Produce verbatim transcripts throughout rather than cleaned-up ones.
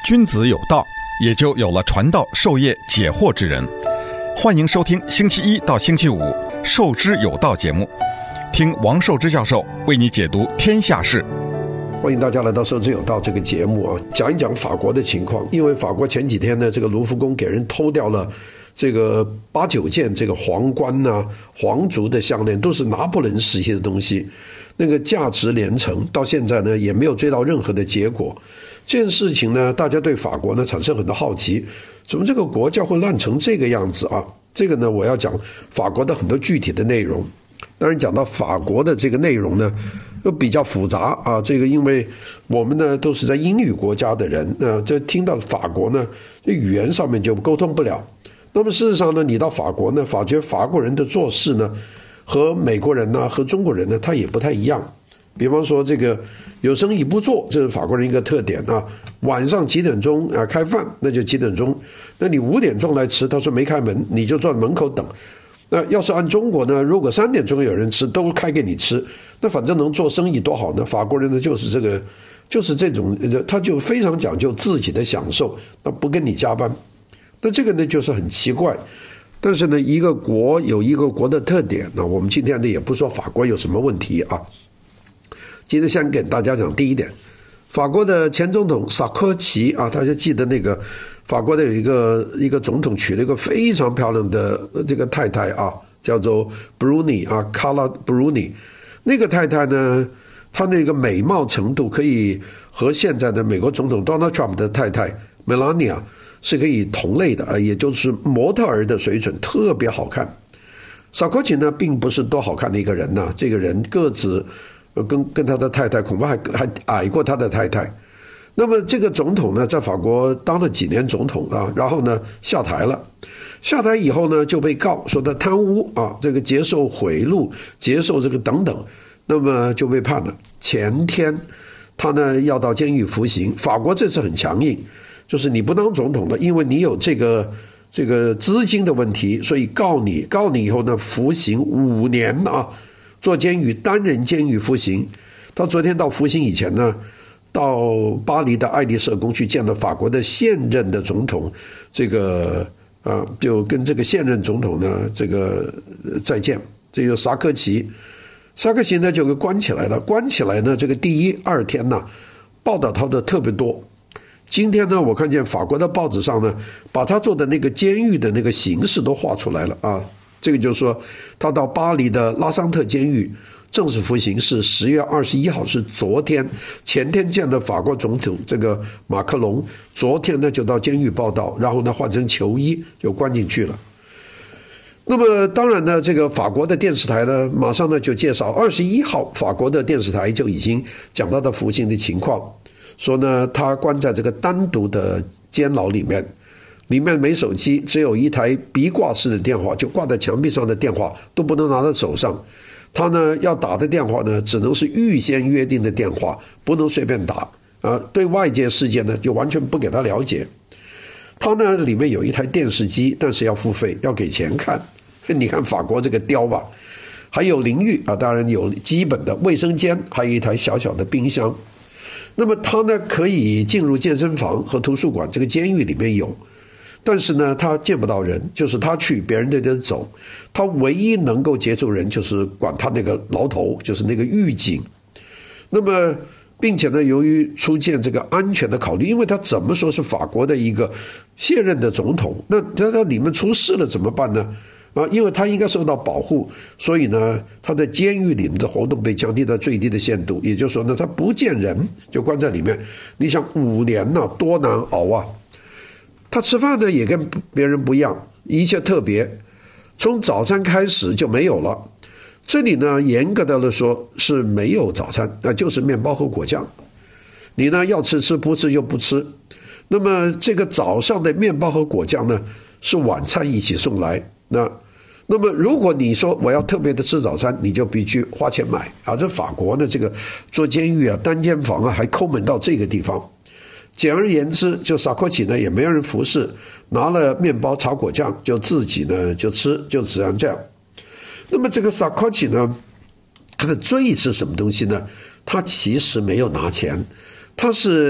君子有道，也就有了传道授业解惑之人。欢迎收听星期一到星期五《授之有道》节目，听王寿之教授为你解读天下事。 欢迎大家来到《授之有道》这个节目啊，讲一讲法国的情况。因为法国前几天呢，这个卢浮宫给人偷掉了这个八九件这个皇冠啊、皇族的项链，都是拿破仑时期的东西，那个价值连城，到现在呢也没有追到任何的结果。这件事情呢，大家对法国呢产生很多好奇，怎么这个国家会烂成这个样子啊？这个呢，我要讲法国的很多具体的内容。当然讲到法国的这个内容呢，又比较复杂啊。这个因为我们呢都是在英语国家的人，那、呃、这听到法国呢，语言上面就沟通不了。那么事实上呢，你到法国呢，发觉法国人的做事呢，和美国人呢，和中国人呢，他也不太一样。比方说这个有生意不做，这是法国人一个特点啊。晚上几点钟啊开饭，那就几点钟。那你五点钟来吃，他说没开门，你就坐在门口等。那要是按中国呢，如果三点钟有人吃，都开给你吃，那反正能做生意多好呢。法国人呢就是这个，就是这种，他就非常讲究自己的享受，那不跟你加班。那这个呢就是很奇怪。但是呢，一个国有一个国的特点，那我们今天呢也不说法国有什么问题啊。今天先给大家讲第一点，法国的前总统萨科齐啊，大家记得那个法国的有一个一个总统娶了一个非常漂亮的这个太太啊，叫做 Bruni 啊 Carla Bruni。 那个太太呢，她那个美貌程度可以和现在的美国总统 Donald Trump 的太太 Melania 是可以同类的啊，也就是模特儿的水准，特别好看。萨科齐呢并不是多好看的一个人呢、啊，这个人个子跟跟他的太太恐怕还还矮过他的太太。那么这个总统呢，在法国当了几年总统啊，然后呢下台了。下台以后呢，就被告说他贪污啊，这个接受贿赂、接受这个等等，那么就被判了。前天他呢要到监狱服刑。法国这次很强硬，就是你不当总统了，因为你有这个这个资金的问题，所以告你，告你以后呢服刑五年啊。坐监狱，单人监狱服刑。他昨天到服刑以前呢，到巴黎的爱丽舍宫去见了法国的现任的总统，这个啊，就跟这个现任总统呢，这个再见。这个萨科齐，萨科齐呢就给关起来了。关起来呢，这个第一二天呢，报道他的特别多。今天呢，我看见法国的报纸上呢，把他做的那个监狱的那个形式都画出来了啊。这个就是说，他到巴黎的拉桑特监狱正式服刑是十月二十一号，是昨天。前天见了法国总统这个马克龙，昨天呢就到监狱报道，然后呢换成囚衣就关进去了。那么当然呢，这个法国的电视台呢，马上呢就介绍，二十一号法国的电视台就已经讲到他服刑的情况，说呢他关在这个单独的监牢里面。里面没手机，只有一台壁挂式的电话，就挂在墙壁上的电话都不能拿在手上。他呢要打的电话呢，只能是预先约定的电话，不能随便打啊。对外界事件呢，就完全不给他了解。他呢里面有一台电视机，但是要付费，要给钱看。你看法国这个刁吧，还有淋浴啊，当然有基本的卫生间，还有一台小小的冰箱。那么他呢可以进入健身房和图书馆，这个监狱里面有。但是呢，他见不到人，就是他去，别人就得走。他唯一能够接触人，就是管他那个牢头，就是那个狱警。那么，并且呢，由于出现这个安全的考虑，因为他怎么说是法国的一个现任的总统，那他他里面出事了怎么办呢？啊，因为他应该受到保护，所以呢，他在监狱里面的活动被降低到最低的限度。也就是说呢，他不见人，就关在里面。你想五年呢、啊，多难熬啊！他吃饭呢也跟别人不一样，一切特别，从早餐开始就没有了。这里呢严格的来说是没有早餐，那就是面包和果酱。你呢要吃吃，不吃就不吃。那么这个早上的面包和果酱呢是晚餐一起送来。那那么如果你说我要特别的吃早餐，你就必须花钱买啊。这法国的这个做监狱啊，单间房啊，还抠门到这个地方。简而言之，就萨科齐呢也没有人服侍，拿了面包炒果酱就自己呢就吃，就只能这样。那么这个萨科齐呢，他的罪是什么东西呢？他其实没有拿钱，他是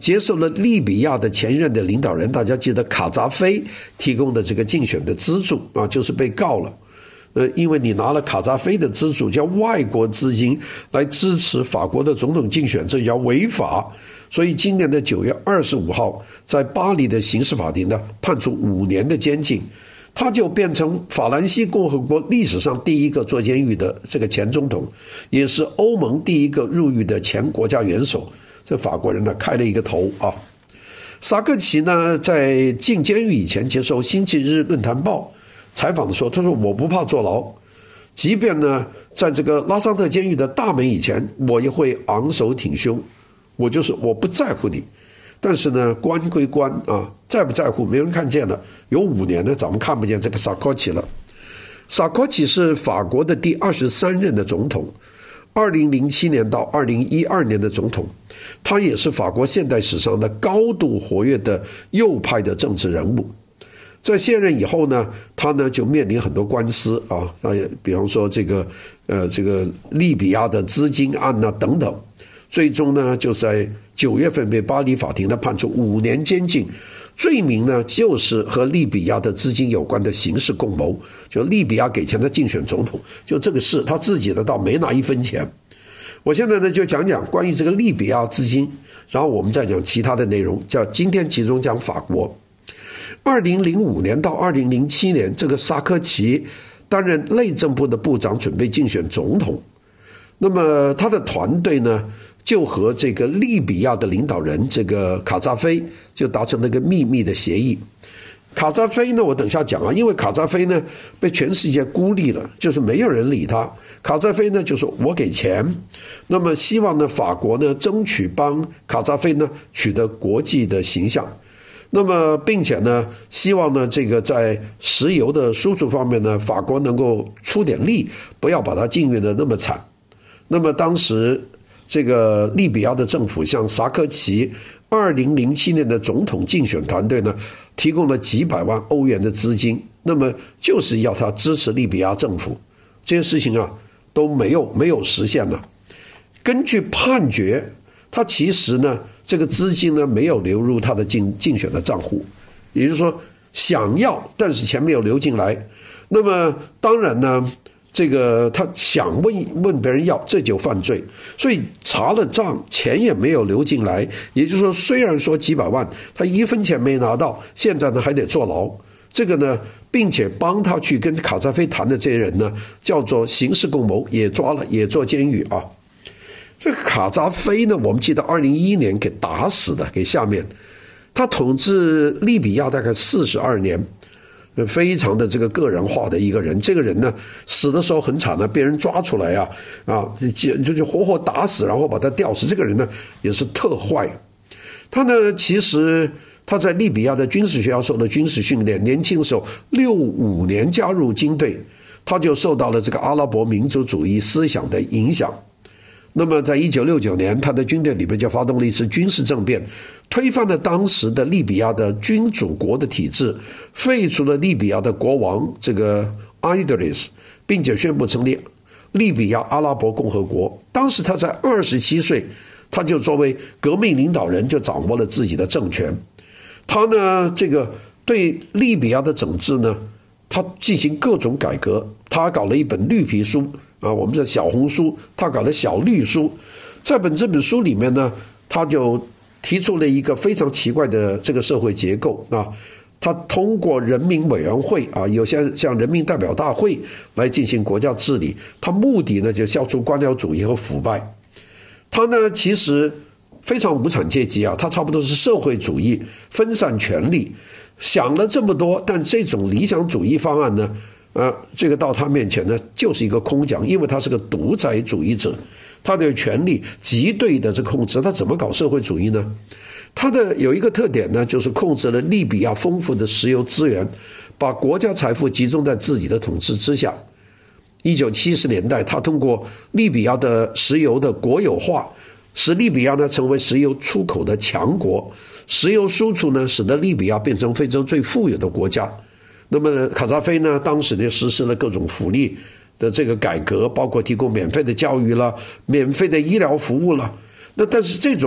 接受了利比亚的前任的领导人，大家记得卡扎菲提供的这个竞选的资助啊，就是被告了。呃，因为你拿了卡扎菲的资助，叫外国资金来支持法国的总统竞选，这叫违法。所以今年的九月二十五号，在巴黎的刑事法庭呢，判处五年的监禁，他就变成法兰西共和国历史上第一个坐监狱的这个前总统，也是欧盟第一个入狱的前国家元首。这法国人呢开了一个头啊。萨科齐呢在进监狱以前接受《星期日论坛报》采访的时候，他说我不怕坐牢，即便呢在这个拉桑特监狱的大门以前，我也会昂首挺胸，我就是我不在乎你。但是呢，关归关啊，在不在乎没人看见了。有五年呢，咱们看不见这个萨科齐了。萨科齐是法国的第二十三任的总统，二零零七年到二零一二年的总统，他也是法国现代史上的高度活跃的右派的政治人物。在卸任以后呢，他呢就面临很多官司啊，比方说这个呃这个利比亚的资金案啊等等，最终呢就在九月份被巴黎法庭呢判处五年监禁，罪名呢就是和利比亚的资金有关的刑事共谋，就利比亚给钱他竞选总统，就这个事他自己的倒没拿一分钱。我现在呢就讲讲关于这个利比亚资金，然后我们再讲其他的内容，叫今天集中讲法国。二零零五年到二零零七年，这个萨科齐担任内政部的部长，准备竞选总统。那么他的团队呢，就和这个利比亚的领导人这个卡扎菲就达成了一个秘密的协议。卡扎菲呢，我等一下讲啊，因为卡扎菲呢被全世界孤立了，就是没有人理他。卡扎菲呢就说我给钱，那么希望呢法国呢争取帮卡扎菲呢取得国际的形象。那么并且呢希望呢这个在石油的输出方面呢，法国能够出点力，不要把它禁运的那么惨。那么当时这个利比亚的政府向萨科齐二零零七年的总统竞选团队呢提供了几百万欧元的资金，那么就是要他支持利比亚政府。这些事情啊都没有没有实现了。根据判决，他其实呢这个资金呢没有流入他的竞竞选的账户，也就是说想要，但是钱没有流进来。那么当然呢这个他想问问别人要，这就犯罪。所以查了账，钱也没有流进来，也就是说虽然说几百万他一分钱没拿到，现在呢还得坐牢。这个呢并且帮他去跟卡扎菲谈的这些人呢叫做刑事共谋，也抓了，也坐监狱啊。这个卡扎菲呢，我们记得二零一一年给打死的，给下面他统治利比亚大概四十二年，非常的这个个人化的一个人。这个人呢死的时候很惨的，被人抓出来啊啊，就就活活打死，然后把他吊死。这个人呢也是特坏。他呢其实他在利比亚的军事学校受了军事训练，年轻的时候六五年加入军队，他就受到了这个阿拉伯民族主义思想的影响。那么在一九六九年，他的军队里面就发动了一次军事政变，推翻了当时的利比亚的君主国的体制，废除了利比亚的国王这个阿伊德里斯，并且宣布成立利比亚阿拉伯共和国。当时他才二十七岁，他就作为革命领导人就掌握了自己的政权。他呢这个对利比亚的整治呢，他进行各种改革。他搞了一本绿皮书啊，我们叫小红书，他搞了小绿书。在本这本书里面呢，他就提出了一个非常奇怪的这个社会结构啊，他通过人民委员会啊，有些像人民代表大会来进行国家治理，他目的呢就消除官僚主义和腐败。他呢其实非常无产阶级啊，他差不多是社会主义分散权力，想了这么多，但这种理想主义方案呢呃，这个到他面前呢就是一个空讲，因为他是个独裁主义者，他的权力极对的这控制，他怎么搞社会主义呢？他的有一个特点呢，就是控制了利比亚丰富的石油资源，把国家财富集中在自己的统治之下。一九七十年代，他通过利比亚的石油的国有化，使利比亚呢成为石油出口的强国，石油输出呢使得利比亚变成非洲最富有的国家。那么卡扎菲呢当时呢实施了各种福利的这个改革，包括提供免费的教育了，免费的医疗服务了。那但是这种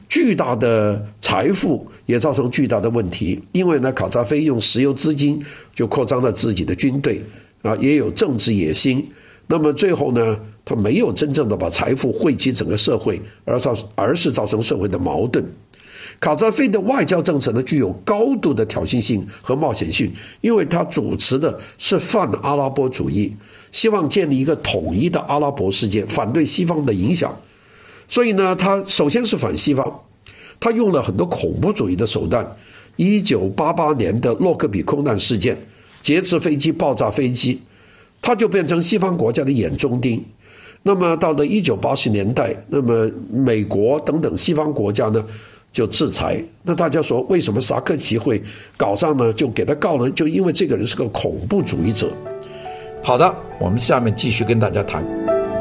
巨大的财富也造成巨大的问题，因为呢，卡扎菲用石油资金就扩张了自己的军队啊，也有政治野心。那么最后呢，他没有真正的把财富惠及整个社会，而造而是造成社会的矛盾。卡扎菲的外交政策呢，具有高度的挑衅性和冒险性，因为他主持的是泛阿拉伯主义，希望建立一个统一的阿拉伯世界，反对西方的影响。所以呢，他首先是反西方，他用了很多恐怖主义的手段。一九八八年的洛克比空难事件，劫持飞机、爆炸飞机，他就变成西方国家的眼中钉。那么到了一九八十年代，那么美国等等西方国家呢就制裁。那大家说为什么萨科齐会搞上呢？就给他告了，就因为这个人是个恐怖主义者。好的，我们下面继续跟大家谈。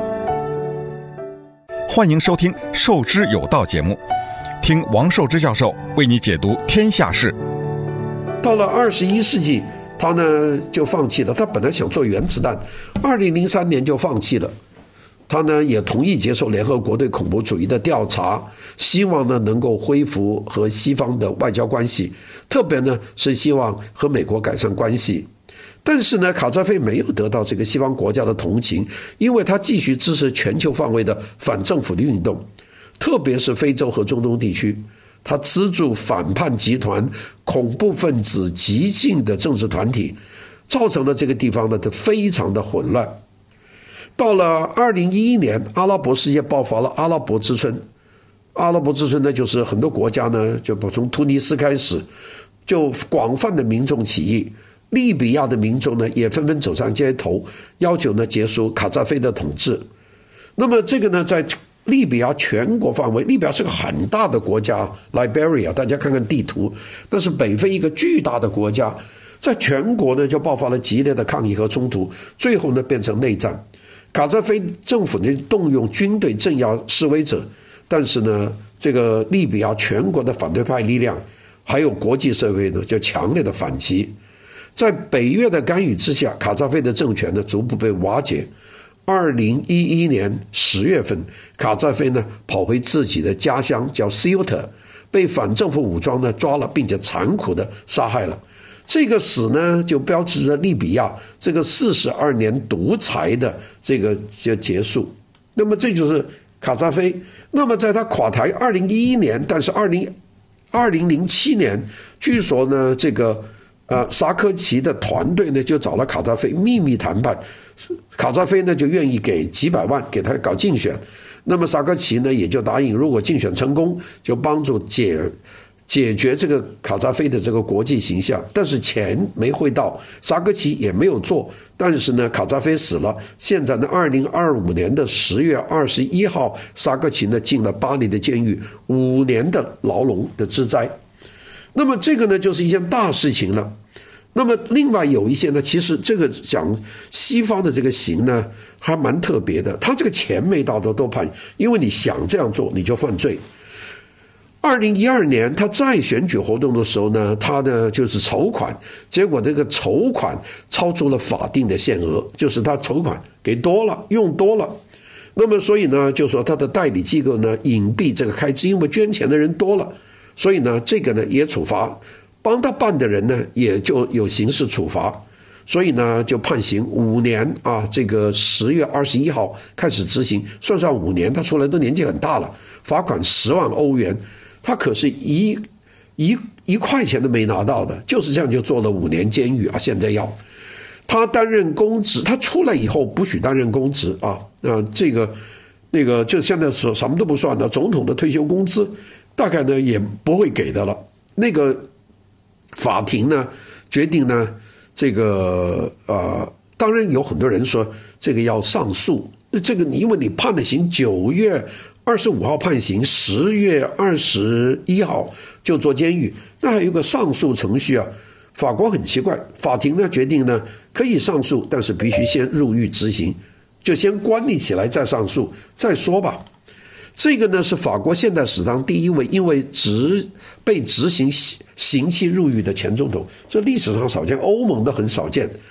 欢迎收听《授之有道》节目，听王寿之教授为你解读天下事。 到了二十一世纪，他呢就放弃了。他本来想做原子弹，二零零三年就放弃了。他呢也同意接受联合国对恐怖主义的调查，希望呢能够恢复和西方的外交关系，特别呢是希望和美国改善关系。但是呢，卡扎菲没有得到这个西方国家的同情，因为他继续支持全球范围的反政府的运动，特别是非洲和中东地区。他资助反叛集团、恐怖分子、激进的政治团体，造成了这个地方呢非常的混乱。到了二零一一年，阿拉伯世界爆发了阿拉伯之春。阿拉伯之春呢，就是很多国家呢，就从突尼斯开始，就广泛的民众起义。利比亚的民众呢，也纷纷走上街头，要求呢结束卡扎菲的统治。那么这个呢，在利比亚全国范围，利比亚是个很大的国家 ，Liberia， 大家看看地图，那是北非一个巨大的国家，在全国呢就爆发了激烈的抗议和冲突，最后呢变成内战。卡扎菲政府呢动用军队镇压示威者，但是呢，这个利比亚全国的反对派力量还有国际社会呢就强烈的反击。在北约的干预之下，卡扎菲的政权呢逐步被瓦解。二零一一年十月份，卡扎菲呢跑回自己的家乡叫 Ceuta， 被反政府武装呢抓了，并且残酷的杀害了。这个死呢，就标志着利比亚这个四十二年独裁的这个就结束。那么这就是卡扎菲。那么在他垮台二零一一年，但是二零二零零七年，据说呢，这个呃萨科齐的团队呢就找了卡扎菲秘密谈判，卡扎菲呢就愿意给几百万给他搞竞选。那么萨科齐呢也就答应，如果竞选成功，就帮助解。解决这个卡扎菲的这个国际形象，但是钱没汇到，萨科齐也没有做。但是呢，卡扎菲死了。现在呢，二零二五年的十月二十一号，萨科齐呢进了巴黎的监狱，五年的牢笼的之灾。那么这个呢，就是一件大事情了。那么另外有一些呢，其实这个讲西方的这个刑呢，还蛮特别的。他这个钱没到的都判，因为你想这样做，你就犯罪。二零一二年他再选举活动的时候呢，他呢就是筹款，结果这个筹款超出了法定的限额，就是他筹款给多了，用多了。那么所以呢，就说他的代理机构呢隐蔽这个开支，因为捐钱的人多了，所以呢这个呢也处罚，帮他办的人呢也就有刑事处罚，所以呢就判刑五年啊。这个十月二十一号开始执行，算上五年，他出来都年纪很大了，罚款十万欧元。他可是一一一块钱都没拿到的，就是这样就坐了五年监狱啊！现在要他担任公职，他出来以后不许担任公职啊！啊，这个那个就现在说什么都不算的，总统的退休工资大概呢也不会给的了。那个法庭呢决定呢，这个呃，当然有很多人说这个要上诉，这个因为你判了刑，九月。二十五号判刑，十月二十一号就坐监狱，那还有一个上诉程序啊。法国很奇怪，法庭呢决定呢可以上诉，但是必须先入狱执行，就先关你起来再上诉再说吧。这个呢是法国现代史上第一位因为执被执行刑期入狱的前总统，这历史上少见，欧盟的很少见。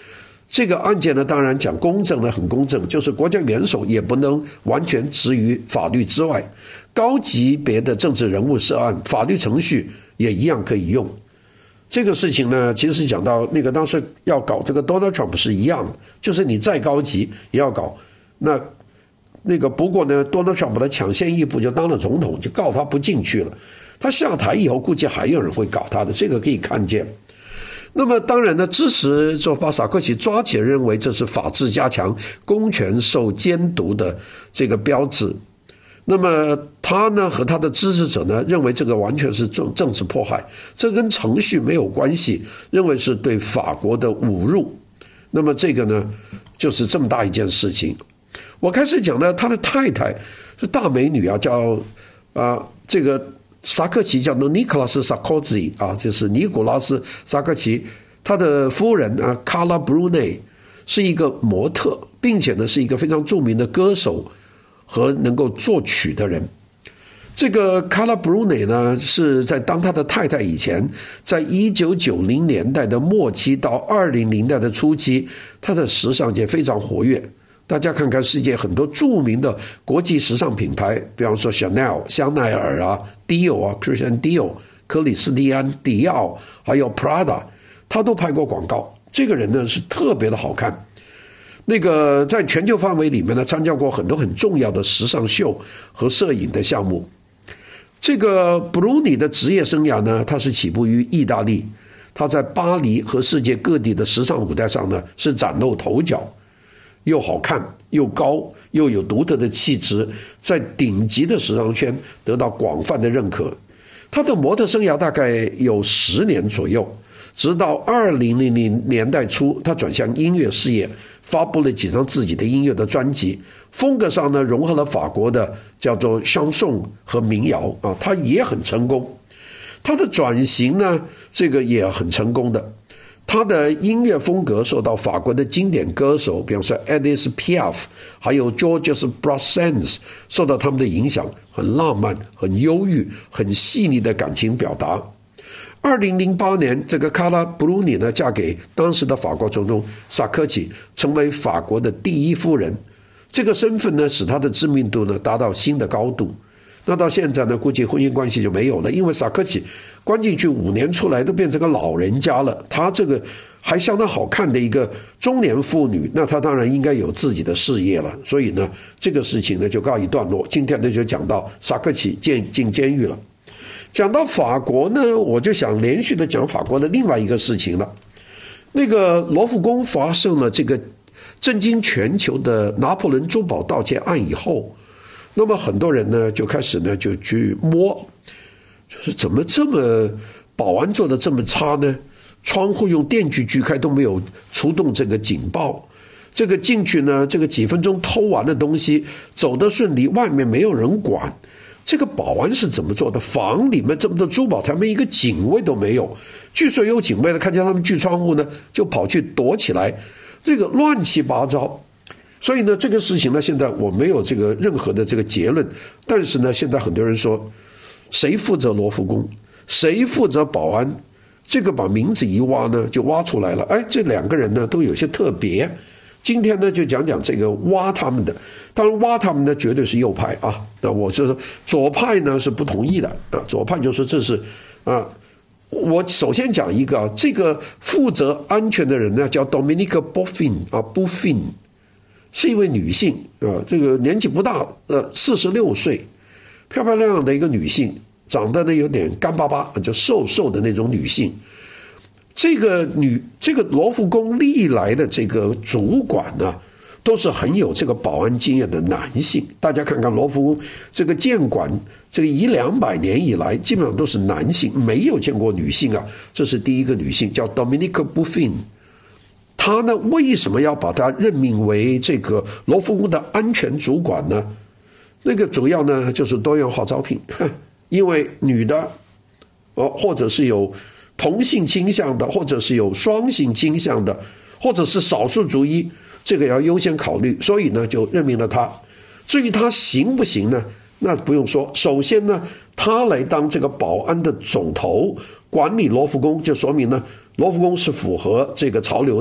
这个案件呢，当然讲公正呢很公正，就是国家元首也不能完全置于法律之外，高级别的政治人物涉案，法律程序也一样可以用。这个事情呢，其实讲到那个当时要搞这个 Donald Trump 是一样的，就是你再高级也要搞。那那个不过呢 ，Donald Trump 的抢先一步就当了总统，就告他不进去了。他下台以后，估计还有人会搞他的，这个可以看见。那么当然呢，支持就把萨科齐抓起来，认为这是法治加强、公权受监督的这个标志。那么他呢和他的支持者呢认为这个完全是政政治迫害，这跟程序没有关系，认为是对法国的侮辱。那么这个呢就是这么大一件事情。我开始讲呢，他的太太是大美女啊，叫啊、呃、这个萨科齐叫做尼古拉斯·萨科齐啊，就是尼古拉斯·萨科齐，他的夫人啊卡拉·布鲁内是一个模特，并且呢是一个非常著名的歌手和能够作曲的人。这个卡拉·布鲁内呢是在当他的太太以前，在一九九零年代的末期到二零年代的初期，他在时尚界非常活跃。大家看看世界很多著名的国际时尚品牌，比方说 Chanel 香奈儿啊 Dior 啊 Christian Dior 克里斯蒂安迪奥还有 Prada， 他都拍过广告。这个人呢是特别的好看，那个在全球范围里面呢参加过很多很重要的时尚秀和摄影的项目。这个布鲁尼的职业生涯呢，他是起步于意大利，他在巴黎和世界各地的时尚舞台上呢是崭露头角，又好看又高又有独特的气质，在顶级的时尚圈得到广泛的认可。他的模特生涯大概有十年左右，直到二零零零年代初，他转向音乐事业，发布了几张自己的音乐的专辑，风格上呢融合了法国的叫做香颂和民谣啊，他也很成功。他的转型呢，这个也很成功的。他的音乐风格受到法国的经典歌手，比方说 Edith Piaf 还有 Georges Brassens 受到他们的影响，很浪漫、很忧郁、很细腻的感情表达。二零零八年，这个卡拉·布鲁尼呢嫁给当时的法国总统萨科齐，成为法国的第一夫人。这个身份呢，使她的知名度呢达到新的高度。那到现在呢，估计婚姻关系就没有了，因为萨科齐关进去五年出来都变成个老人家了。她这个还相当好看的一个中年妇女，那她当然应该有自己的事业了。所以呢，这个事情呢就告一段落。今天呢就讲到萨科齐进进监狱了。讲到法国呢，我就想连续的讲法国的另外一个事情了。那个罗浮宫发生了这个震惊全球的拿破仑珠宝盗窃案以后，那么很多人呢就开始呢就去摸，就是怎么这么保安做的这么差呢？窗户用电锯锯开都没有出动这个警报，这个进去呢，这个几分钟偷完的东西走得顺利，外面没有人管。这个保安是怎么做的？房里面这么多珠宝，他们一个警卫都没有。据说有警卫的看见他们锯窗户呢，就跑去躲起来，这个乱七八糟。所以呢，这个事情呢，现在我没有这个任何的这个结论。但是呢，现在很多人说，谁负责罗浮宫，谁负责保安？这个把名字一挖呢，就挖出来了。哎，这两个人呢都有些特别。今天呢，就讲讲这个挖他们的。当然，挖他们的绝对是右派啊。那我就说左派呢是不同意的啊。左派就说这是啊。我首先讲一个啊，这个负责安全的人呢叫 Dominique Buffin 啊 ，Buffin 是一位女性啊，这个年纪不大，呃，四十六岁，漂漂亮亮的一个女性，长得呢有点干巴巴，就瘦瘦的那种女性。这个女，这个罗浮宫历来的这个主管呢，都是很有这个保安经验的男性。大家看看罗浮宫这个建馆这个一两百年以来，基本上都是男性，没有见过女性啊。这是第一个女性，叫 Dominique Buffin。她呢，为什么要把她任命为这个罗浮宫的安全主管呢？那个主要呢就是多元化招聘，因为女的，哦，或者是有同性倾向的，或者是有双性倾向的，或者是少数族裔，这个要优先考虑，所以呢就任命了他。至于他行不行呢？那不用说，首先呢，他来当这个保安的总头，管理罗浮宫，就说明呢，罗浮宫是符合这个潮流的，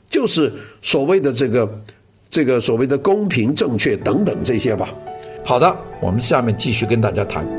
就是所谓的这个这个所谓的公平正确等等这些吧。好的，我们下面继续跟大家谈。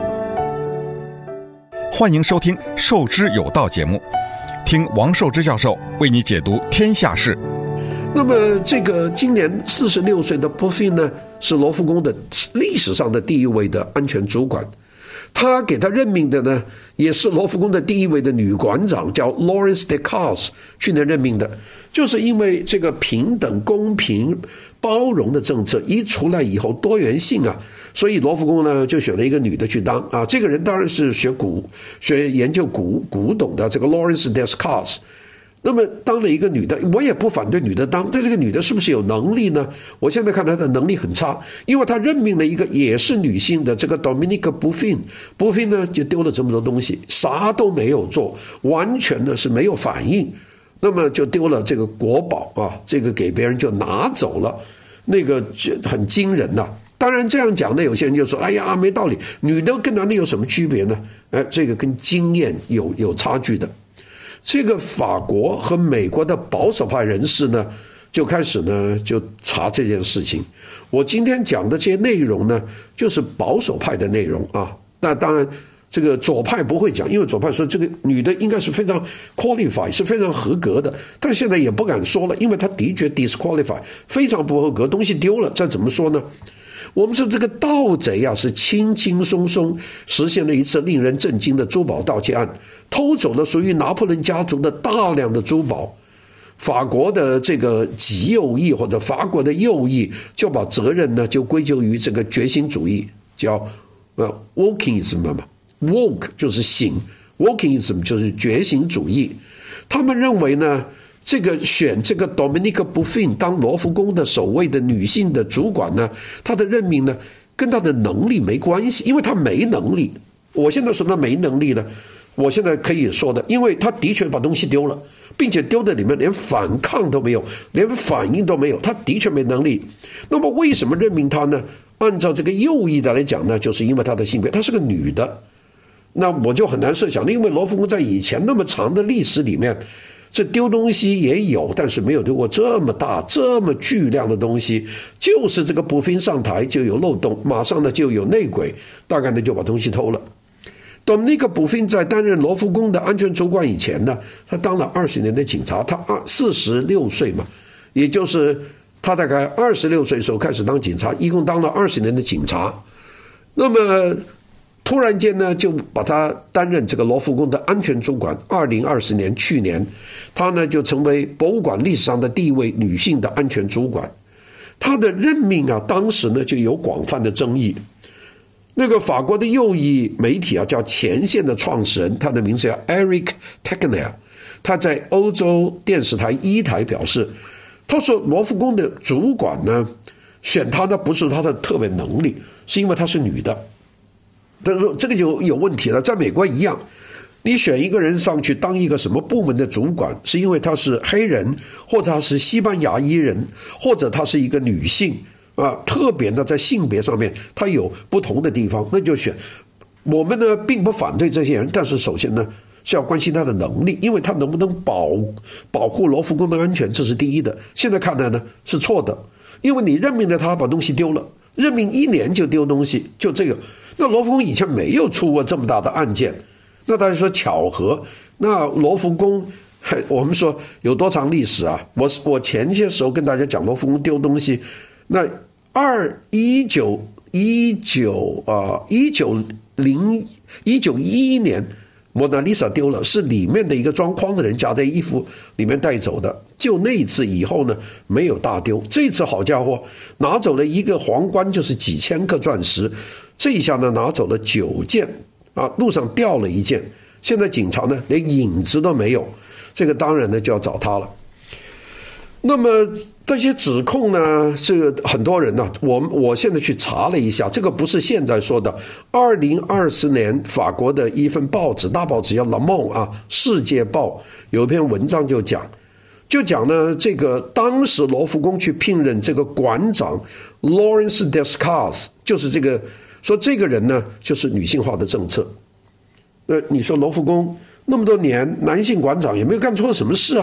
欢迎收听《受之有道》节目，听王寿之教授为你解读天下事。 那么这个今年四十六岁的 Buffin 呢，是罗浮宫的历史上的第一位的安全主管。他给他任命的呢，也是罗浮宫的第一位的女馆长，叫 Lawrence Descartes 去年任命的。就是因为这个平等、公平、包容的政策一出来以后，多元性啊，所以罗浮宫呢就选了一个女的去当啊。这个人当然是学古、学研究古古董的这个 Lawrence Descartes。那么当了一个女的，我也不反对女的当，但这个女的是不是有能力呢？我现在看她的能力很差，因为她任命了一个也是女性的这个 Dominique Buffin，Buffin 呢就丢了这么多东西，啥都没有做，完全呢是没有反应，那么就丢了这个国宝啊，这个给别人就拿走了，那个就很惊人呐、啊。当然这样讲呢，有些人就说：“哎呀，没道理，女的跟男的有什么区别呢？”哎，这个跟经验有有差距的。这个法国和美国的保守派人士呢，就开始呢就查这件事情。我今天讲的这些内容呢，就是保守派的内容啊。那当然，这个左派不会讲，因为左派说这个女的应该是非常 qualify， 是非常合格的。但现在也不敢说了，因为她的确 disqualify， 非常不合格，东西丢了，再怎么说呢？我们说这个盗贼啊，是轻轻松松实现了一次令人震惊的珠宝盗窃案，偷走了属于拿破仑家族的大量的珠宝。法国的这个极右翼或者法国的右翼就把责任呢就归咎于这个觉醒主义，叫呃 wokeism 嘛 ，woke 就是醒 ，wokeism 就是觉醒主义。他们认为呢，这个选这个 Dominique Buffin 当罗浮宫的首位的女性的主管呢，她的任命呢跟她的能力没关系，因为她没能力。我现在说她没能力呢，我现在可以说的，因为她的确把东西丢了，并且丢的里面连反抗都没有，连反应都没有，她的确没能力。那么为什么任命她呢？按照这个右翼的来讲呢，就是因为她的性别，她是个女的。那我就很难设想，因为罗浮宫在以前那么长的历史里面，这丢东西也有，但是没有丢过这么大这么巨量的东西。就是这个补fin上台就有漏洞，马上呢就有内鬼，大概呢就把东西偷了。Dominique Buffin在担任罗浮宫的安全主管以前呢，他当了二十年的警察，他四十六岁嘛，也就是他大概二十六岁的时候开始当警察，一共当了二十年的警察。那么突然间呢，就把他担任这个罗浮宫的安全主管。二零二零年，去年，他呢就成为博物馆历史上的第一位女性的安全主管。他的任命啊，当时呢就有广泛的争议。那个法国的右翼媒体啊，叫前线的创始人，他的名字叫 Eric Takenel， 他在欧洲电视台一台表示，他说罗浮宫的主管呢，选他呢不是他的特别能力，是因为她是女的。但是这个就有问题了，在美国一样，你选一个人上去当一个什么部门的主管，是因为他是黑人，或者他是西班牙裔人，或者他是一个女性啊，特别的在性别上面他有不同的地方，那就选。我们呢并不反对这些人，但是首先呢是要关心他的能力，因为他能不能保保护罗浮宫的安全，这是第一的。现在看来呢是错的，因为你任命了他把东西丢了，任命一年就丢东西，就这个。那罗浮宫以前没有出过这么大的案件，那大家说巧合？那罗浮宫，我们说有多长历史啊？我我前些时候跟大家讲罗浮宫丢东西，那二一九一九啊一九零一九一一年，蒙娜丽莎丢了，是里面的一个装框的人夹在衣服里面带走的。就那一次以后呢，没有大丢。这次好家伙，拿走了一个皇冠，就是几千颗钻石。这一下呢，拿走了九件啊，路上掉了一件。现在警察呢，连影子都没有。这个当然呢，就要找他了。那么这些指控呢，这个很多人呢，我我现在去查了一下，这个不是现在说的。二零二四年，法国的一份报纸，大报纸叫《Le Monde》啊，《世界报》有一篇文章就讲。就讲呢，这个当时罗浮宫去聘任这个馆长 Lawrence Descartes， 就是这个说这个人呢，就是女性化的政策。呃，你说罗浮宫那么多年，男性馆长也没有干错什么事啊，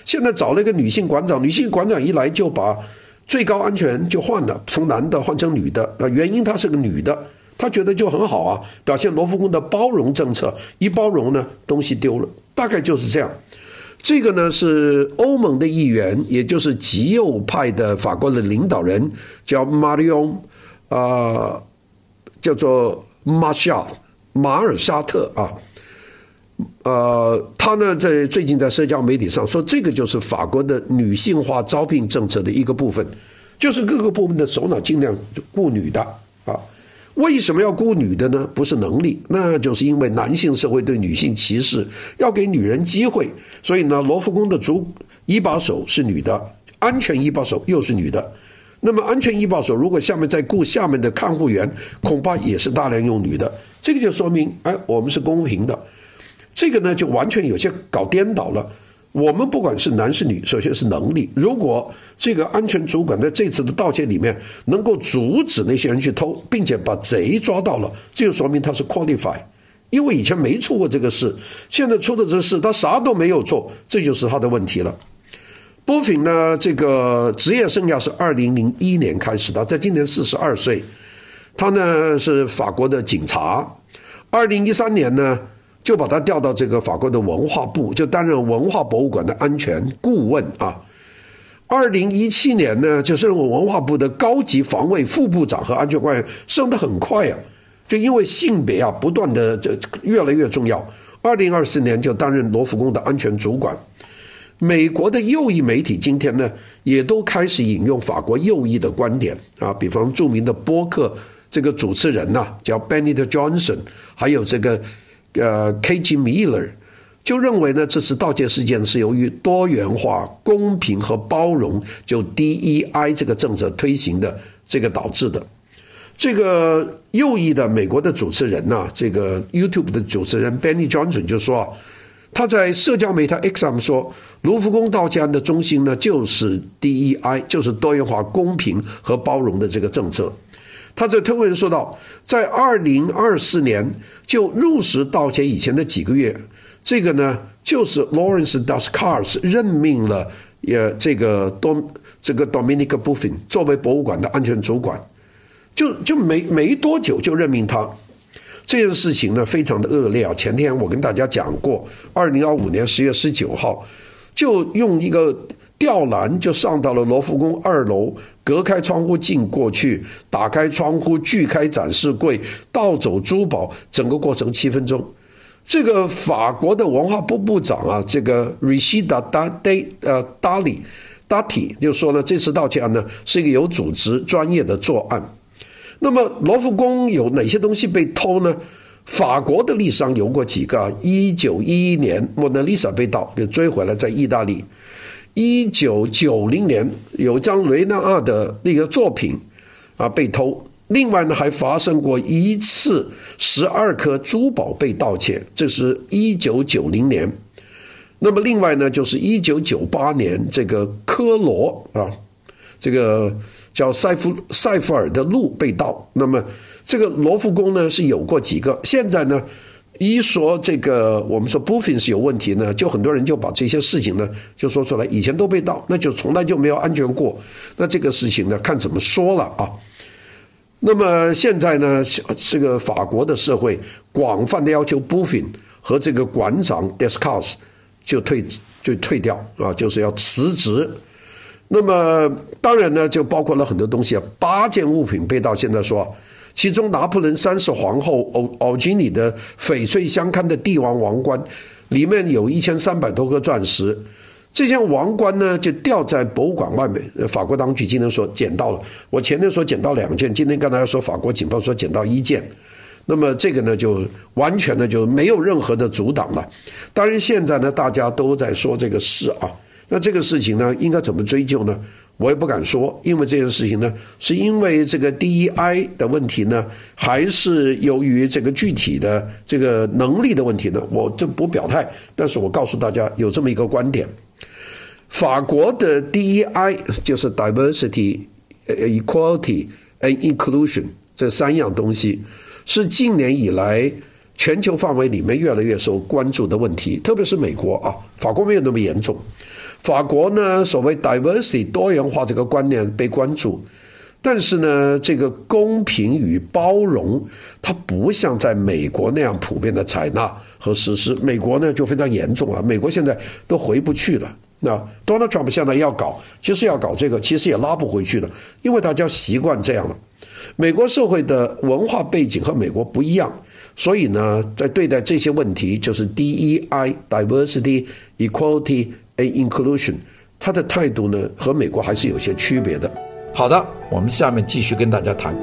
现在找了一个女性馆长，女性馆长一来就把最高安全就换了，从男的换成女的，呃，原因她是个女的，她觉得就很好啊，表现罗浮宫的包容政策，一包容呢，东西丢了，大概就是这样。这个呢是欧盟的议员，也就是极右派的法国的领导人，叫 Marion， 呃，叫做 Marshall 马尔沙特啊。呃，他呢在最近在社交媒体上说，这个就是法国的女性化招聘政策的一个部分，就是各个部门的首脑尽量雇女的啊。为什么要雇女的呢？不是能力，那就是因为男性社会对女性歧视，要给女人机会。所以呢，罗浮宫的主医保手是女的，安全医保手又是女的。那么安全医保手如果下面再雇下面的看护员，恐怕也是大量用女的。这个就说明，哎，我们是公平的。这个呢，就完全有些搞颠倒了。我们不管是男是女，首先是能力。如果这个安全主管在这次的盗窃里面能够阻止那些人去偷，并且把贼抓到了，这就说明他是 qualify。因为以前没出过这个事，现在出的这事，他啥都没有做，这就是他的问题了。波菲呢，这个职业生涯是二零零一年开始的，在今年四十二岁。他呢是法国的警察，二零一三年呢。就把他调到这个法国的文化部，就担任文化博物馆的安全顾问啊。二零一七年呢，就升为文化部的高级防卫副部长和安全官员，升得很快啊。就因为性别啊不断的这越来越重要。二零二四年就担任罗浮宫的安全主管。美国的右翼媒体今天呢，也都开始引用法国右翼的观点啊，比方著名的播客这个主持人呐、啊，叫 Bennet Johnson， 还有这个。呃 ，K G Miller 就认为呢，这次盗窃事件是由于多元化、公平和包容，就 D E I 这个政策推行的这个导致的。这个右翼的美国的主持人呐、啊，这个 YouTube 的主持人 Benny Johnson 就说啊，他在社交媒体 X 上说，卢浮宫盗窃案的中心呢，就是 D E I， 就是多元化、公平和包容的这个政策。他在推文说到，在二零二四年就入室盗窃以前的几个月，这个呢就是 Lawrence Descartes 任命了也这个多这个 Dominic Buffin 作为博物馆的安全主管，就就没没多久就任命他。这件事情呢非常的恶劣啊！前天我跟大家讲过，二零二五年十月十九号，就用一个吊篮就上到了罗浮宫二楼，隔开窗户进过去，打开窗户，锯开展示柜，盗走珠宝，整个过程七分钟。这个法国的文化部部长啊，这个 Rachida Dati 呃 Dali Dati 就说呢，这次盗窃案呢是一个有组织、专业的作案。那么罗浮宫有哪些东西被偷呢？法国的历史上有过几个，一九一一年蒙娜丽莎被盗，被追回来在意大利。一九九零年有张雷纳尔的那个作品啊被偷，另外呢还发生过一次十二颗珠宝被盗窃，这是一九九零年。那么另外呢就是一九九八年这个科罗啊，这个叫塞夫塞弗尔的路被盗。那么这个罗浮宫呢是有过几个，现在呢一说这个我们说 Buffin 是有问题呢，就很多人就把这些事情呢就说出来，以前都被盗，那就从来就没有安全过。那这个事情呢看怎么说了啊。那么现在呢这个法国的社会广泛的要求 Buffin 和这个馆长 Descartes 就退就退掉啊，就是要辞职。那么当然呢就包括了很多东西啊，八件物品被盗，现在说其中拿破仑三世皇后奥奥吉尼的翡翠相看的帝王王冠，里面有一千三百多颗钻石。这件王冠呢就吊在博物馆外面，法国当局今天说捡到了，我前天说捡到两件，今天刚才说法国警方说捡到一件。那么这个呢就完全的就没有任何的阻挡了。当然现在呢大家都在说这个事啊，那这个事情呢应该怎么追究呢？我也不敢说，因为这件事情呢是因为这个 D E I 的问题呢，还是由于这个具体的这个能力的问题呢，我就不表态。但是我告诉大家有这么一个观点，法国的 D E I 就是 Diversity、Equality and Inclusion 这三样东西是近年以来全球范围里面越来越受关注的问题，特别是美国啊，法国没有那么严重。法国呢，所谓 diversity 多元化这个观念被关注，但是呢，这个公平与包容，它不像在美国那样普遍的采纳和实施。美国呢就非常严重了，美国现在都回不去了。那 Donald Trump 现在要搞，就是要搞这个，其实也拉不回去了，因为大家习惯这样了。美国社会的文化背景和美国不一样，所以呢，在对待这些问题，就是 D E I Diversity、Equality and Inclusion， 他的态度呢和美国还是有些区别的。好的，我们下面继续跟大家谈。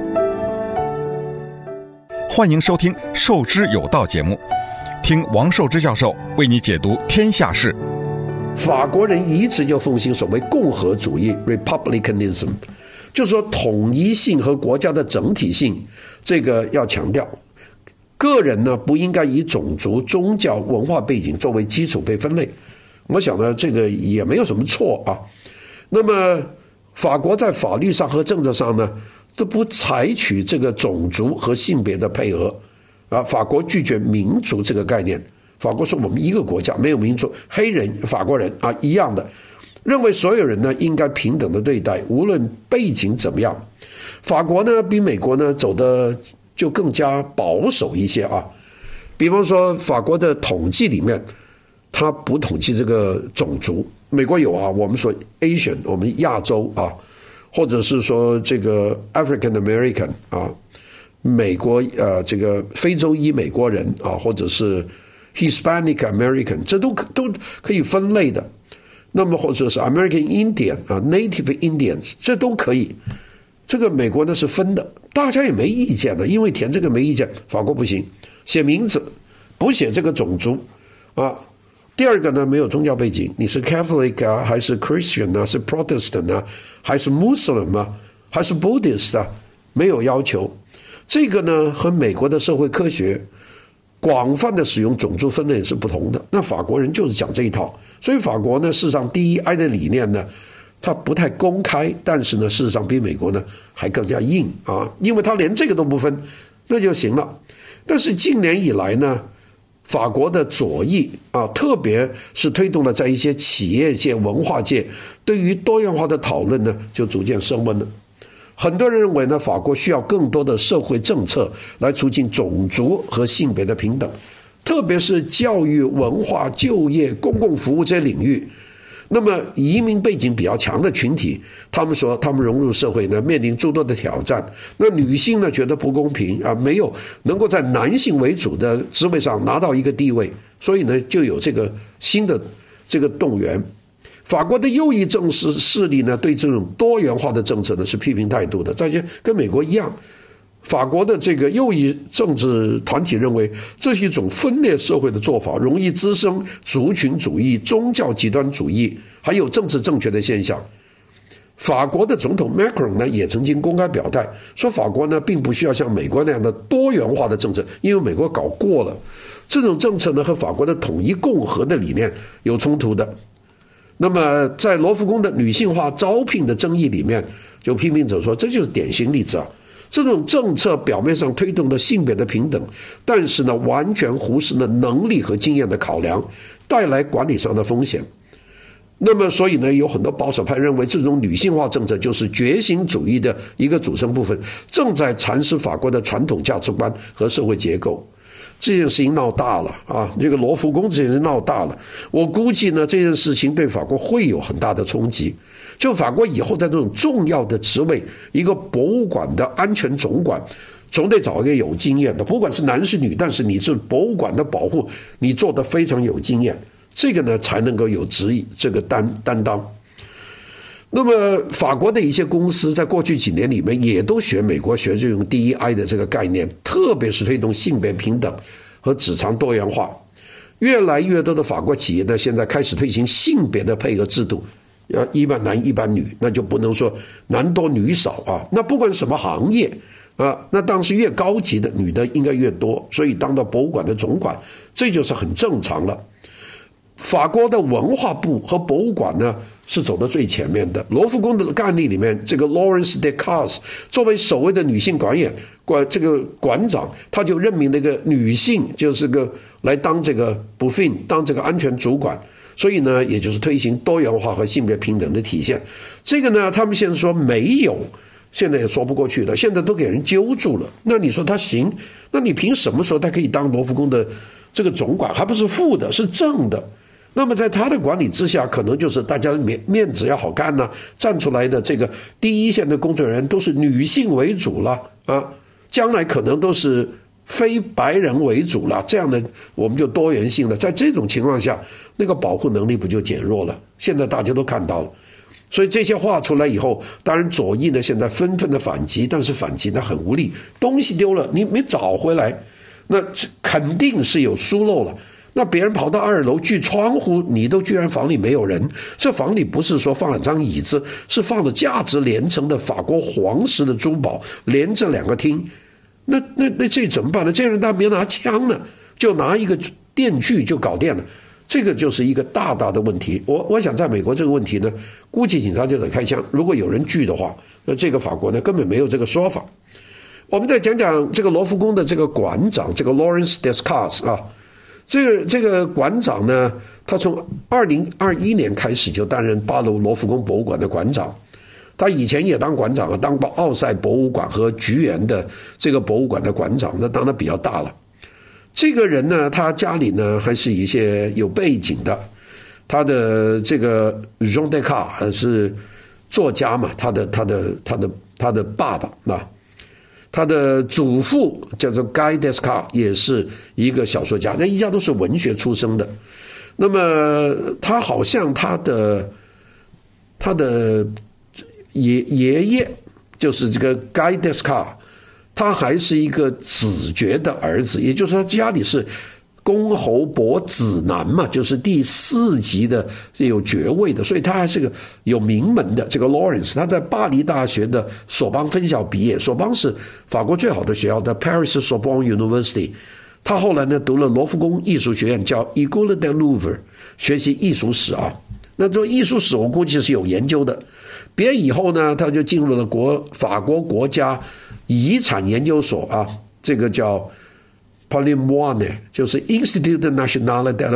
欢迎收听《受之有道》节目，听王寿之教授为你解读天下事。 法国人一直就奉行所谓共和主义 （Republicanism）， 就是说统一性和国家的整体性，这个要强调。个人呢不应该以种族、宗教、文化背景作为基础被分类。我想呢，这个也没有什么错啊。那么，法国在法律上和政治上呢，都不采取这个种族和性别的配额啊。法国拒绝民族这个概念。法国说我们一个国家没有民族，黑人、法国人啊一样的，认为所有人呢应该平等的对待，无论背景怎么样。法国呢比美国呢走的就更加保守一些啊。比方说法国的统计里面，它不统计这个种族，美国有啊，我们说 Asian， 我们亚洲啊，或者是说这个 African American 啊，美国呃这个非洲裔美国人啊，或者是Hispanic American， 这都都可以分类的。那么或者是 American Indian 啊 ，Native Indians， 这都可以。这个美国呢是分的，大家也没意见的，因为填这个没意见。法国不行，写名字，不写这个种族啊。第二个呢，没有宗教背景，你是 Catholic 啊，还是 Christian 啊，是 Protestant 啊，还是 Muslim 啊，还是 Buddhist 啊，没有要求。这个呢和美国的社会科学广泛的使用种族分类是不同的，那法国人就是讲这一套，所以法国呢，事实上 D E I 的理念呢，它不太公开，但是呢，事实上比美国呢还更加硬啊，因为它连这个都不分，那就行了。但是近年以来呢，法国的左翼啊，特别是推动了在一些企业界、文化界对于多元化的讨论呢，就逐渐升温了。很多人认为呢，法国需要更多的社会政策来促进种族和性别的平等，特别是教育、文化、就业、公共服务这些领域。那么移民背景比较强的群体，他们说他们融入社会呢，面临诸多的挑战。那女性呢，觉得不公平啊，没有能够在男性为主的职位上拿到一个地位，所以呢，就有这个新的这个动员。法国的右翼政治势力呢，对这种多元化的政策呢是批评态度的，这些跟美国一样。法国的这个右翼政治团体认为，这是一种分裂社会的做法，容易滋生族群主义、宗教极端主义，还有政治正确的现象。法国的总统 Macron 呢，也曾经公开表态，说法国呢并不需要像美国那样的多元化的政策，因为美国搞过了。这种政策呢和法国的统一共和的理念有冲突的。那么在罗浮宫的女性化招聘的争议里面，就批评者说，这就是典型例子啊。这种政策表面上推动了性别的平等，但是呢，完全忽视了能力和经验的考量，带来管理上的风险。那么，所以呢，有很多保守派认为，这种女性化政策就是觉醒主义的一个组成部分，正在蚕食法国的传统价值观和社会结构。这件事情闹大了啊！这个罗浮宫这件事闹大了，我估计呢，这件事情对法国会有很大的冲击。就法国以后在这种重要的职位，一个博物馆的安全总管，总得找一个有经验的，不管是男是女，但是你是博物馆的保护，你做得非常有经验，这个呢才能够有职业这个担担当。那么法国的一些公司在过去几年里面也都学美国学着用 D E I 的这个概念，特别是推动性别平等和职场多元化。越来越多的法国企业呢，现在开始推行性别的配额制度，一般男一般女，那就不能说男多女少啊。那不管什么行业啊，那当时越高级的女的应该越多，所以当到博物馆的总管，这就是很正常了。法国的文化部和博物馆呢， 是走得最前面的。罗浮宫的案例里面，这个 Lawrence Descartes 作为首位的女性馆员，管这个馆长，他就任命了一个女性，就是个来当这个 buffin， 当这个安全主管。所以呢，也就是推行多元化和性别平等的体现。这个呢，他们现在说没有，现在也说不过去了，现在都给人揪住了。那你说他行？那你凭什么说他可以当罗浮宫的这个总管？还不是负的，是正的。那么在他的管理之下，可能就是大家面面子要好看呢、啊，站出来的这个第一线的工作人员都是女性为主了啊，将来可能都是非白人为主了，这样的我们就多元性了。在这种情况下，那个保护能力不就减弱了？现在大家都看到了，所以这些话出来以后，当然左翼呢现在纷纷的反击，但是反击呢很无力，东西丢了你没找回来，那肯定是有疏漏了。那别人跑到二楼锯窗户，你都居然房里没有人，这房里不是说放了张椅子，是放了价值连城的法国皇室的珠宝，连着两个厅。那那那这怎么办呢？这人他没拿枪呢，就拿一个电锯就搞定了。这个就是一个大大的问题。我我想在美国这个问题呢，估计警察就得开枪。如果有人锯的话，那这个法国呢根本没有这个说法。我们再讲讲这个罗浮宫的这个馆长，这个 Lawrence Descartes 啊，这个这个馆长呢，他从二零二一年开始就担任巴黎罗浮宫博物馆的馆长。他以前也当馆长啊，当过奥赛博物馆和菊园的这个博物馆的馆长，那当然比较大了。这个人呢，他家里呢还是一些有背景的。他的这个 Jean Descartes 是作家嘛，他的他的他的他的爸爸啊，他的祖父叫做 Guy Descartes， 也是一个小说家，那一家都是文学出身的。那么他好像他的他的爷爷爷就是这个 Guy Descartes，他还是一个子爵的儿子，也就是他家里是公侯伯子男嘛，就是第四级的有爵位的，所以他还是个有名门的。这个 Lawrence 他在巴黎大学的索邦分校毕业，索邦是法国最好的学校的 Paris Sorbonne University。他后来呢读了罗浮宫艺术学院，叫 École du Louvre， 学习艺术史啊。那做艺术史我估计是有研究的。毕业以后呢，他就進入了国法国国家遗产研究所啊，这个叫 Patrimoine， 就是 Institut National de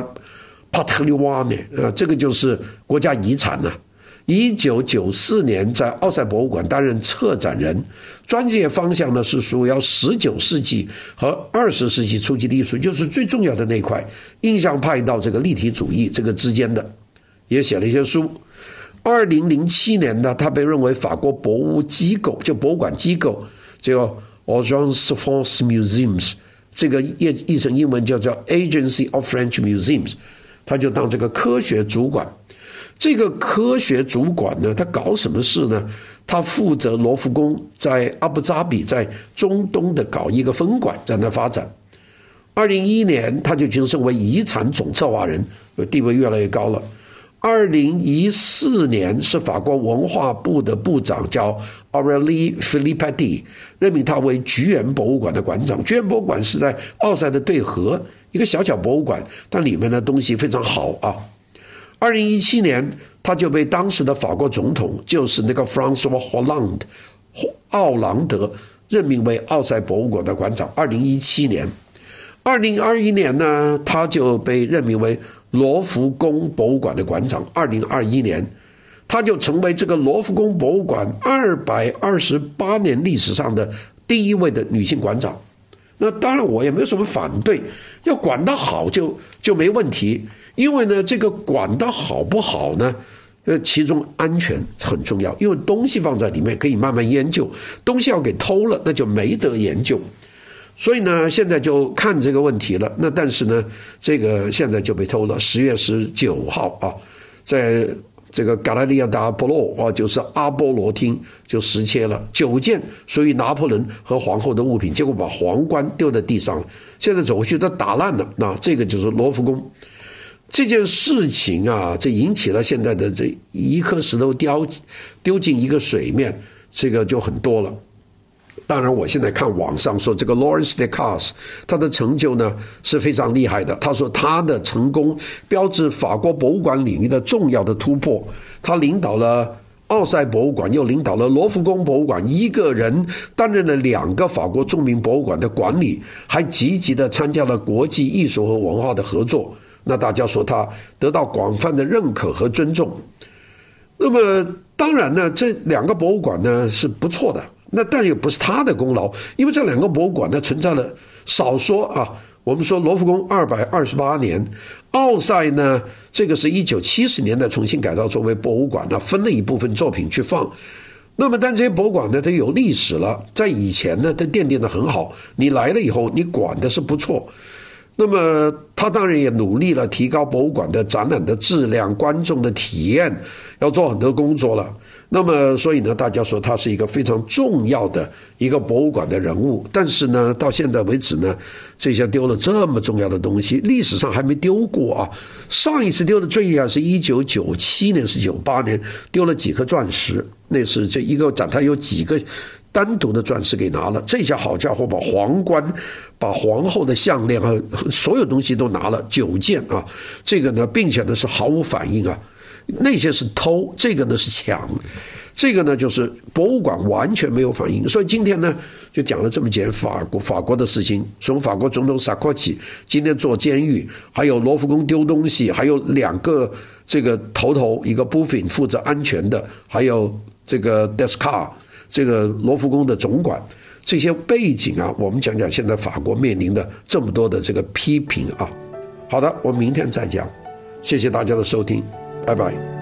Patrimoine 啊，这个就是国家遗产呢、啊。一九九四年在奥赛博物馆担任策展人，专业方向呢是属于十九世纪和二十世纪初期的艺术，就是最重要的那块印象派到这个立体主义这个之间的，也写了一些书。二零零七年呢，他被认为法国博物机构，就博物馆机构，叫 Agence France Museums， 这个译成英文叫做 Agency of French Museums， 他就当这个科学主管。这个科学主管呢，他搞什么事呢？他负责罗浮宫在阿布扎比，在中东的搞一个分馆，在那发展。二零一一年，他就晋升为遗产总策划人，地位越来越高了。二零一四年是法国文化部的部长，叫 Aurélie Filippetti， 任命他为菊园博物馆的馆长。菊园博物馆是在奥赛的对河，一个小小博物馆，但里面的东西非常好啊。二零一七年，他就被当时的法国总统，就是那个 François Hollande 奥朗德任命为奥赛博物馆的馆长。二零一七年，二零二一年呢，他就被任命为罗浮宫博物馆的馆长。二零二一年，他就成为这个罗浮宫博物馆二百二十八年历史上的第一位的女性馆长。那当然我也没有什么反对，要管得好就就没问题。因为呢，这个管得好不好呢？呃，其中安全很重要，因为东西放在里面可以慢慢研究，东西要给偷了，那就没得研究。所以呢，现在就看这个问题了。那但是呢，这个现在就被偷了。十月十九号啊，在这个加拉利亚达波洛啊，就是阿波罗厅就失窃了九件属于拿破仑和皇后的物品，结果把皇冠丢在地上了。现在走过去都打烂了。那这个就是罗浮宫。这件事情啊，这引起了现在的这一颗石头丢丢进一个水面，这个就很多了。 当然我现在看网上说这个 Lawrence Descartes 他的成就呢是非常厉害的，他说他的成功标志法国博物馆领域的重要的突破，他领导了奥赛博物馆，又领导了罗浮宫博物馆，一个人担任了两个法国著名博物馆的管理，还积极的参加了国际艺术和文化的合作，那大家说他得到广泛的认可和尊重。那么当然呢，这两个博物馆呢是不错的，那但也不是他的功劳，因为这两个博物馆呢存在了少说啊，我们说罗浮宫二百二十八年，奥赛呢这个是一九七十年代重新改造作为博物馆呢，分了一部分作品去放。那么但这些博物馆呢它有历史了，在以前呢它奠定得很好，你来了以后你管的是不错。那么他当然也努力了提高博物馆的展览的质量，观众的体验，要做很多工作了。那么所以呢大家说他是一个非常重要的一个博物馆的人物，但是呢到现在为止呢，这下丢了这么重要的东西，历史上还没丢过啊。上一次丢的最厉害是一九九七年是九八年丢了几颗钻石，那是这一个展台有几个单独的钻石给拿了，这下好家伙，把皇冠把皇后的项链啊所有东西都拿了九件啊，这个呢并且呢是毫无反应啊，那些是偷，这个呢是抢，这个呢就是博物馆完全没有反应。所以今天呢就讲了这么件法国法国的事情，从法国总统萨科齐今天坐监狱，还有罗浮宫丢东西，还有两个这个头头，一个 Buffin 负责安全的，还有这个 Descartes 这个罗浮宫的总管，这些背景啊，我们讲讲现在法国面临的这么多的这个批评啊。好的，我明天再讲，谢谢大家的收听，拜拜。